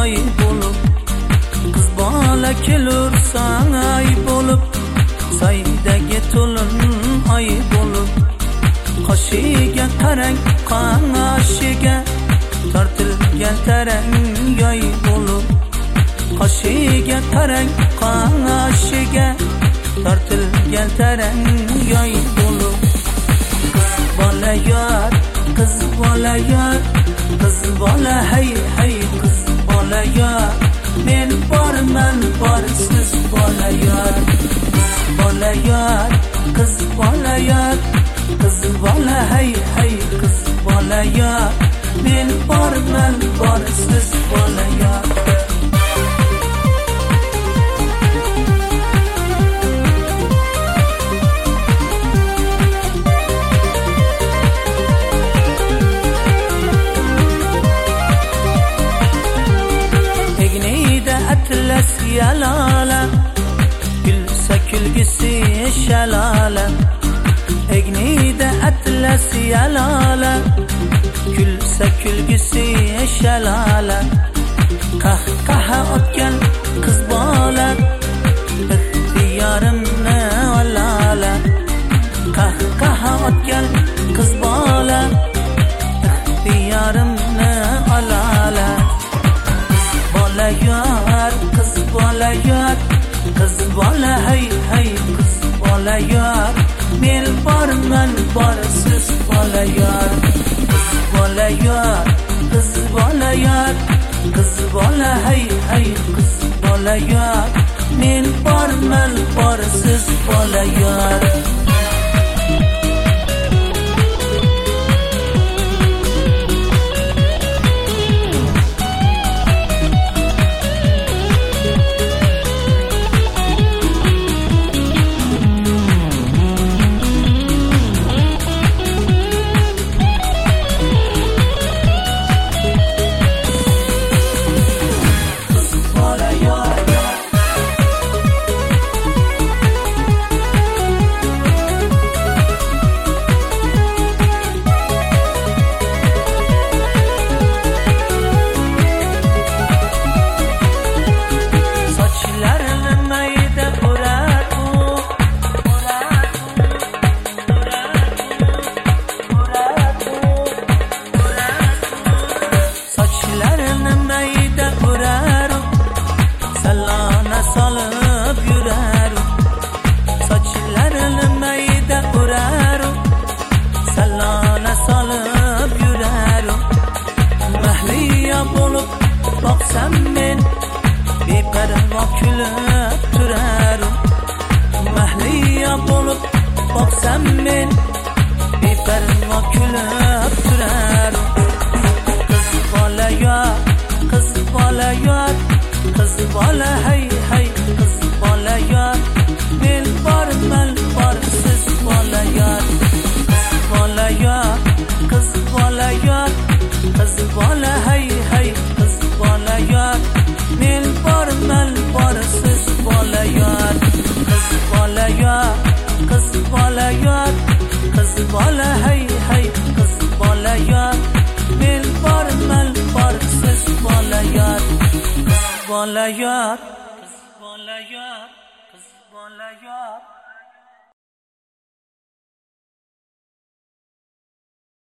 oy bo'lib, qiz bola kelur sangay bo'lib, saydagi to'lin oy bo'lib, qoshiga qarang qanashiga tortilgan tarang yoy bo'lib, qoshiga qarang qanashiga tortilgan tarang yoy bo'lib, bola yor, qiz bola yor, qiz bola hay hay, qiz bola yor, men borman bor siz bola yor, bola yor, qiz bola yor, qiz bola hay hay, qiz bola yor, men borman bor siz bola yor. Atlas yalala, gülse külgisi şalala. Egnida atlas yalala, gülse külgisi şalala. Kahkaha otgan qiz bola, ixtiyorimni olala. Kahkaha otgan qiz bola, ixtiyorimni olala. Bola yor, qiz bola yor, qiz bola hay hay, qiz bola yor, men borman bor siz bola yor, qiz bola yor, qiz bola yor, qiz bola hay hay, qiz bola yor, men borman bor siz bola yor. Boqsam men beparvo kulib turarim, mahliyo bo'lib boqsam men beparvo kulib turarim. Qiz bola yor, qiz bola yor, qiz bola hay hay, qiz bola yor, men borman bor siz bola yor, qiz bola yor, qiz bola yor, qiz bola hay hay, qiz bola yor, men borman bor siz bola yor, qiz bola yor, qiz bola yor, qiz bola hay hay, qiz bola yor, men borman bor siz bola yor, qiz bola yor, qiz bola yor, qiz bola yor.